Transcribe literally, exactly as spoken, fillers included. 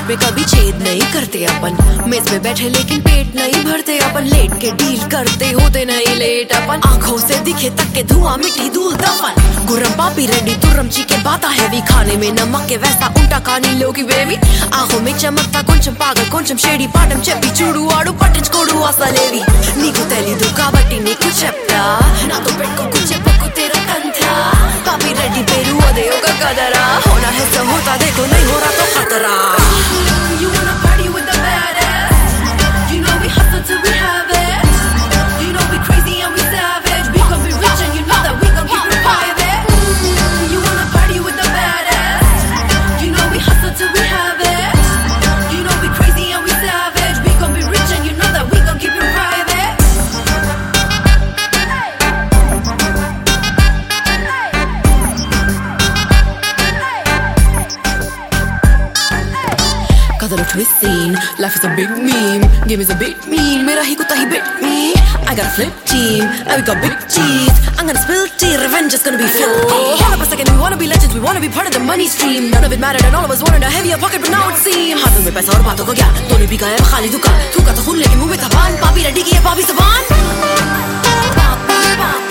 Plate में कभी छेद नहीं करते अपन, मेज पे बैठे लेकिन पेट नहीं भरते अपन, लेट के डील करते होते नहीं लेट अपन, आंखों से दिखे तक के धुआं मिट्टी धूल दफन, गुर्रम पापी रेडी तुर्रम चिकन बाता हैवी, खाने में नमक के वैसा उल्टा कानी लोगी बेबी, आंखों में चमकता కొంచెం పాగ కొంచెం షేడి పాఠం చెప్పి చూడు వాడు పట్టించుకోడు అసలేవి, నీకు తెలీదు కాబట్టి నీకు చెప్తా, నాతో పెట్టుకోకు చెప్పకు तेरा कंथा, पापी रेडी పేరు అదే ఒక కదరా, होना है सब होता देखो नहीं हो रहा तो खतरा. You wanna party with the baddest, you know we hustle till we have it, you know we crazy and we savage, we gon' be rich and you know that we gon' keep it private. You wanna party with the baddest, you know we hustle till we have it, you know we crazy and we savage, we gon' be rich and you know that we gon' keep it private. Kadalo twist scene, life is a big meme, game is a bit mean, mera hi kuta hi bit me, I got a flip team, and we got big cheese, I'm gonna spill tea, revenge is gonna be filthy. Hold up a second, we wanna be legends, we wanna be part of the money stream, none of it mattered and all of us wanted a heavier pocket but now it seems हाथों में पैसा और बातों का ज्ञान, दोनों भी गायब खाली दुकान, थूका तो खून लेकिन मुंह में थपान, पापी रेडी की है पापी ज़बान.